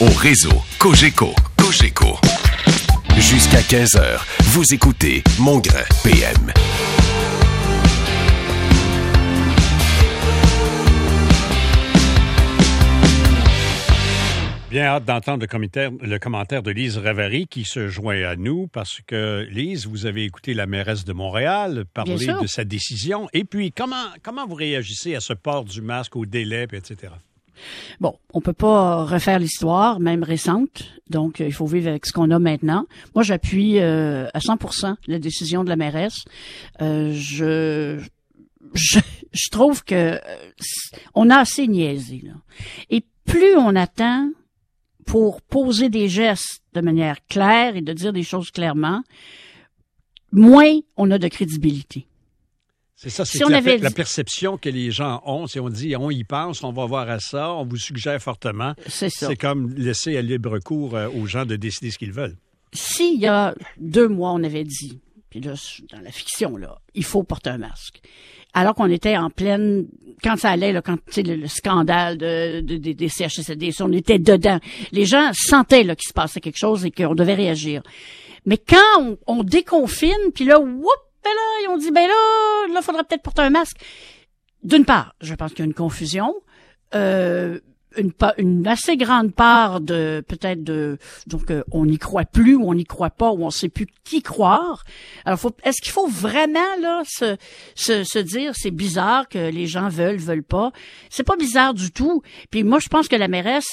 au réseau Cogeco. Cogeco. Jusqu'à 15h, vous écoutez Mongrain PM. Bien hâte d'entendre le commentaire de Lise Ravary qui se joint à nous parce que, Lise, vous avez écouté la mairesse de Montréal parler de sa décision. Et puis, comment vous réagissez à ce port du masque, au délai, etc.? Bon, on peut pas refaire l'histoire, même récente. Donc, il faut vivre avec ce qu'on a maintenant. Moi, j'appuie à 100% la décision de la mairesse. Je trouve que on a assez niaisé, là. Et plus on attend pour poser des gestes de manière claire et de dire des choses clairement, moins on a de crédibilité. C'est ça, c'est si la perception que les gens ont. Si on dit, on y pense, on va voir à ça, on vous suggère fortement. C'est ça. C'est comme laisser à libre cours aux gens de décider ce qu'ils veulent. S'il y a 2 mois, on avait dit, puis là, dans la fiction, là, il faut porter un masque. Alors qu'on était en pleine, quand ça allait, là, quand tu sais, le scandale des CHSLD, on était dedans. Les gens sentaient là qu'il se passait quelque chose et qu'on devait réagir. Mais quand on déconfine, puis là, ben là, ils ont dit, ben là, faudrait peut-être porter un masque. D'une part, je pense qu'il y a une confusion. Une assez grande part donc on n'y croit plus ou on n'y croit pas ou on sait plus qui croire. Alors est-ce qu'il faut vraiment là se dire c'est bizarre que les gens veulent pas? C'est pas bizarre du tout. Puis moi je pense que la mairesse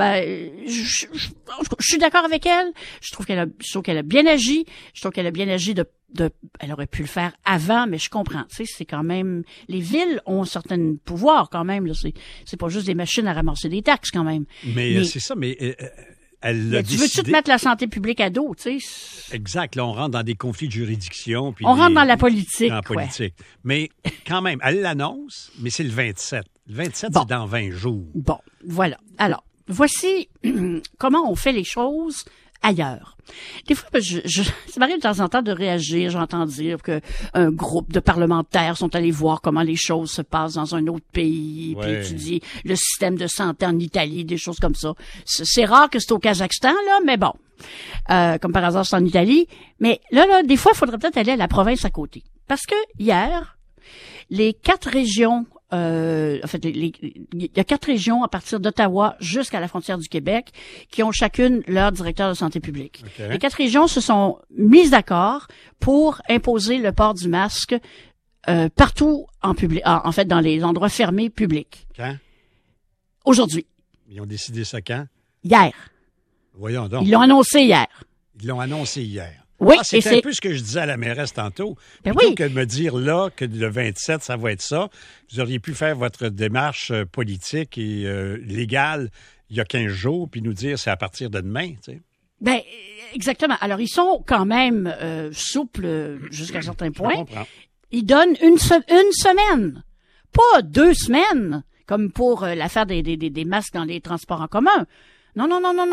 je suis d'accord avec elle. Je trouve qu'elle a bien agi. Je trouve qu'elle a bien agi elle aurait pu le faire avant, mais je comprends. Tu sais, c'est quand même, les villes ont un certain pouvoir quand même. Là, c'est pas juste des machines à ramasser des taxes quand même. Mais c'est ça. Mais elle l'a décidé. Tu veux-tu te mettre la santé publique à dos, tu sais? Exact. Là, on rentre dans des conflits de juridiction. Puis on rentre dans la politique. Ouais. Mais quand même, elle l'annonce, mais c'est le 27. Le 27, bon. C'est dans 20 jours. Bon, voilà. Alors, voici comment on fait les choses ailleurs. Des fois, ça m'arrive de temps en temps de réagir. J'entends dire que un groupe de parlementaires sont allés voir comment les choses se passent dans un autre pays, puis étudier le système de santé en Italie, des choses comme ça. C'est rare que c'est au Kazakhstan, là, mais bon. Comme par hasard, c'est en Italie. Mais là, des fois, il faudrait peut-être aller à la province à côté. Parce que hier, les 4 régions il y a 4 régions à partir d'Ottawa jusqu'à la frontière du Québec qui ont chacune leur directeur de santé publique. Okay. Les 4 régions se sont mises d'accord pour imposer le port du masque partout en public, en fait dans les endroits fermés publics. Quand? Aujourd'hui. Ils ont décidé ça quand? Hier. Voyons donc. Ils l'ont annoncé hier. Ils l'ont annoncé hier. Oui, c'est un peu ce que je disais à la mairesse tantôt. Plutôt que de me dire là que le 27, ça va être ça, vous auriez pu faire votre démarche politique et légale il y a 15 jours, puis nous dire c'est à partir de demain, tu sais. Ben, exactement. Alors, ils sont quand même souples jusqu'à un certain point. Je comprends. Ils donnent une semaine, pas 2 semaines, comme pour l'affaire des masques dans les transports en commun. Non.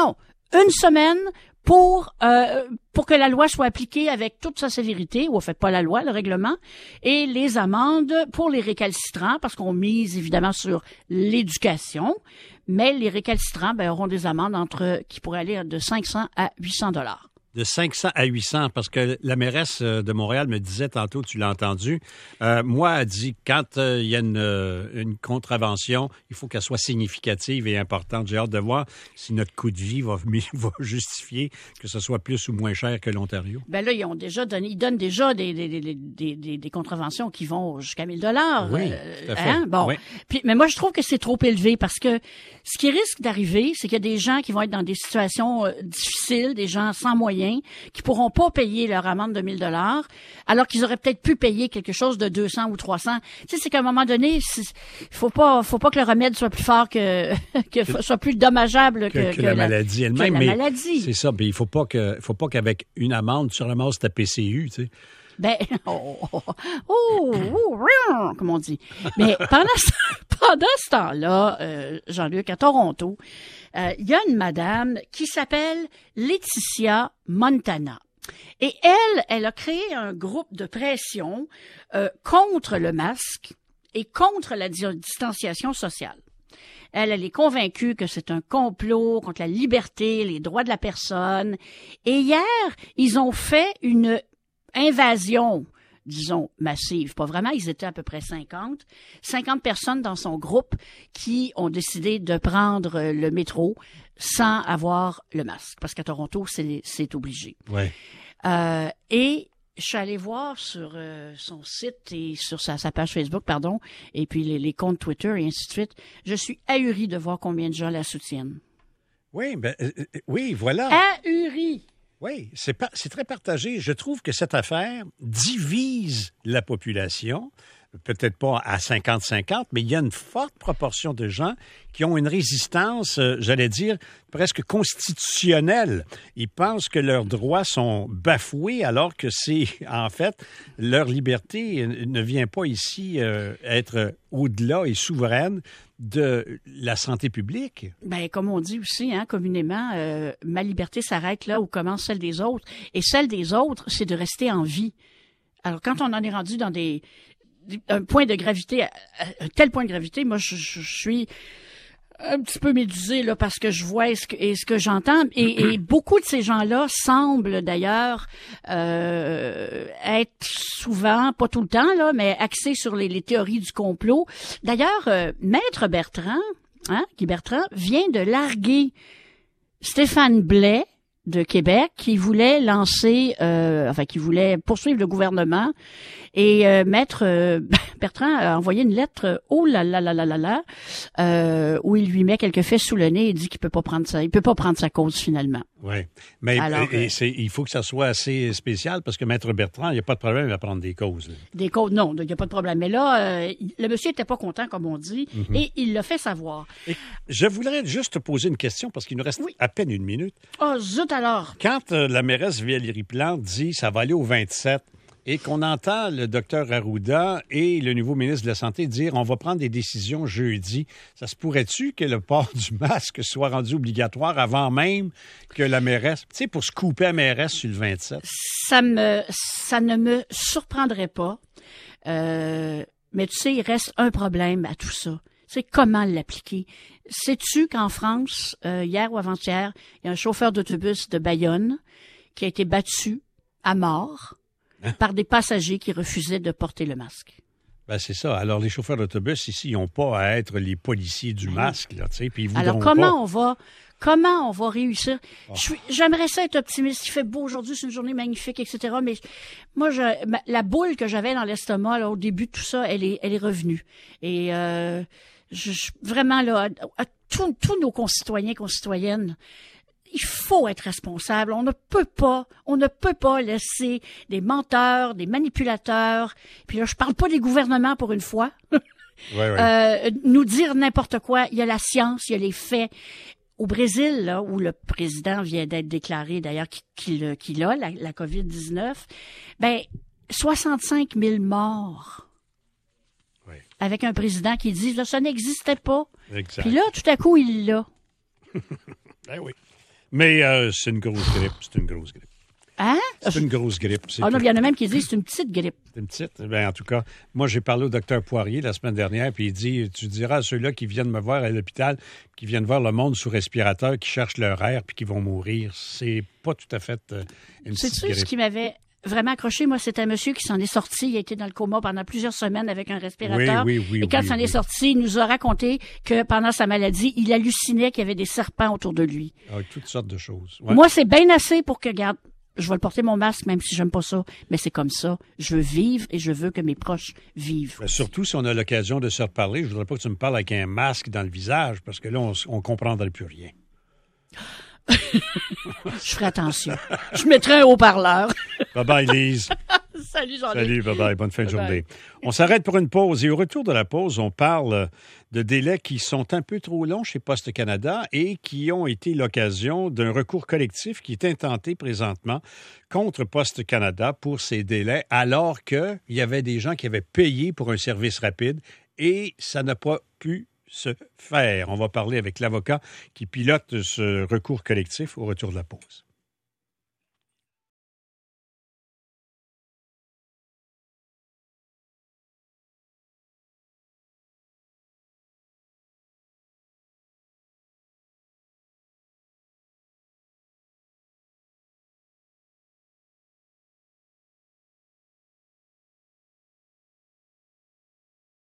1 semaine pour que la loi soit appliquée avec toute sa sévérité, ou en fait pas la loi, le règlement, et les amendes pour les récalcitrants, parce qu'on mise évidemment sur l'éducation, mais les récalcitrants auront des amendes qui pourraient aller de 500 à 800 $. De 500 à 800, parce que la mairesse de Montréal me disait tantôt, tu l'as entendu, moi, elle dit, quand il y a une contravention, il faut qu'elle soit significative et importante. J'ai hâte de voir si notre coût de vie va justifier que ce soit plus ou moins cher que l'Ontario. Ben là, ils donnent déjà des contraventions qui vont jusqu'à 1 000 $. Oui, tout à fait. Bon. Oui. Mais moi, je trouve que c'est trop élevé parce que ce qui risque d'arriver, c'est qu'il y a des gens qui vont être dans des situations difficiles, des gens sans moyens, qui pourront pas payer leur amende de 1 000 $, alors qu'ils auraient peut-être pu payer quelque chose de 200 ou 300. Tu sais, c'est qu'à un moment donné, faut pas que le remède soit plus fort que soit plus dommageable que la maladie elle-même. Que la maladie. C'est ça, mais il faut pas qu'avec une amende, tu ramasses ta PCU, tu sais. Ben, comme on dit. Mais pendant ce temps-là, Jean-Luc, à Toronto, il y a une madame qui s'appelle Laetitia Montana. Et elle a créé un groupe de pression contre le masque et contre la distanciation sociale. Elle est convaincue que c'est un complot contre la liberté, les droits de la personne. Et hier, ils ont fait une invasion, disons, massive. Pas vraiment, ils étaient à peu près 50 personnes dans son groupe qui ont décidé de prendre le métro sans avoir le masque. Parce qu'à Toronto, c'est obligé. Ouais. Et je suis allée voir sur son site et sur sa page Facebook, pardon, et puis les comptes Twitter et ainsi de suite. Je suis ahurie de voir combien de gens la soutiennent. Oui, oui, voilà. Ahurie! Oui, c'est très partagé. Je trouve que cette affaire divise la population. Peut-être pas à 50-50, mais il y a une forte proportion de gens qui ont une résistance, j'allais dire, presque constitutionnelle. Ils pensent que leurs droits sont bafoués alors que c'est, en fait, leur liberté ne vient pas ici être au-delà et souveraine de la santé publique. Ben, comme on dit aussi, communément, ma liberté s'arrête là où commence celle des autres. Et celle des autres, c'est de rester en vie. Alors, quand on en est rendu dans un point de gravité, un tel point de gravité, moi, je suis un petit peu médusée, là, parce que je vois ce que j'entends. Et beaucoup de ces gens-là semblent, d'ailleurs, être souvent, pas tout le temps, là, mais axés sur les théories du complot. D'ailleurs, Maître Bertrand, Guy Bertrand, vient de larguer Stéphane Blais, de Québec, qui voulait qui voulait poursuivre le gouvernement. Et Maître Bertrand a envoyé une lettre, où il lui met quelques faits sous le nez et dit qu'il peut pas prendre sa cause finalement. Oui, mais alors, il faut que ça soit assez spécial parce que Maître Bertrand, il n'y a pas de problème à prendre des causes. Là. Des causes, non, il n'y a pas de problème. Mais là, le monsieur était pas content, comme on dit, et il l'a fait savoir. Et je voudrais juste te poser une question parce qu'il nous reste à peine une minute. Oh, zut alors! Quand la mairesse Valérie Plante dit ça va aller au 27 et qu'on entend le docteur Arruda et le nouveau ministre de la Santé dire on va prendre des décisions jeudi, ça se pourrait-tu que le port du masque soit rendu obligatoire avant même que la mairesse, tu sais, pour se couper la mairesse sur le 27? Ça ne me surprendrait pas. Mais tu sais, il reste un problème à tout ça. C'est comment l'appliquer. Sais-tu qu'en France, hier ou avant-hier, il y a un chauffeur d'autobus de Bayonne qui a été battu à mort par des passagers qui refusaient de porter le masque. Ben c'est ça. Alors, les chauffeurs d'autobus, ici, ils n'ont pas à être les policiers du masque, là, tu sais, puis ils voudront Alors, comment on va réussir? Oh. J'aimerais ça être optimiste. Il fait beau aujourd'hui, c'est une journée magnifique, etc. Mais moi, la boule que j'avais dans l'estomac, là, au début de tout ça, elle est revenue. Et vraiment, là, à tous nos concitoyens, concitoyennes, il faut être responsable. On ne peut pas laisser des menteurs, des manipulateurs, puis là, je parle pas des gouvernements pour une fois, nous dire n'importe quoi. Il y a la science, il y a les faits. Au Brésil, là, où le président vient d'être déclaré, d'ailleurs, qu'il a la COVID-19, 65 000 morts. Oui. Avec un président qui dit, là, ça n'existait pas. Exact. Puis là, tout à coup, il l'a. Ben oui. Mais c'est une grosse grippe. C'est une grosse grippe. Hein? C'est une grosse grippe. Ah non, il y en a même qui disent c'est une petite grippe. C'est une petite? Ben, en tout cas, moi, j'ai parlé au docteur Poirier la semaine dernière, puis il dit, tu diras à ceux-là qui viennent me voir à l'hôpital, qui viennent voir le monde sous respirateur, qui cherchent leur air, puis qui vont mourir. C'est pas tout à fait une petite grippe. C'est ce qui m'avait vraiment accroché, moi, c'est un monsieur qui s'en est sorti. Il a été dans le coma pendant plusieurs semaines avec un respirateur. Oui, et quand il s'en est sorti, il nous a raconté que pendant sa maladie, il hallucinait qu'il y avait des serpents autour de lui. Ah, toutes sortes de choses. Ouais. Moi, c'est bien assez pour que, regarde, je vais le porter mon masque, même si j'aime pas ça. Mais c'est comme ça. Je veux vivre et je veux que mes proches vivent. Ben, surtout si on a l'occasion de se reparler. Je voudrais pas que tu me parles avec un masque dans le visage, parce que là, on comprendrait plus rien. Je ferai attention. Je mettrai un haut-parleur. Bye-bye, Lise. Salut, Jean-Luc. Salut, bye-bye. Bonne fin de journée. On s'arrête pour une pause. Et au retour de la pause, on parle de délais qui sont un peu trop longs chez Poste Canada et qui ont été l'occasion d'un recours collectif qui est intenté présentement contre Poste Canada pour ces délais, alors qu'il y avait des gens qui avaient payé pour un service rapide et ça n'a pas pu se faire. On va parler avec l'avocat qui pilote ce recours collectif au retour de la pause.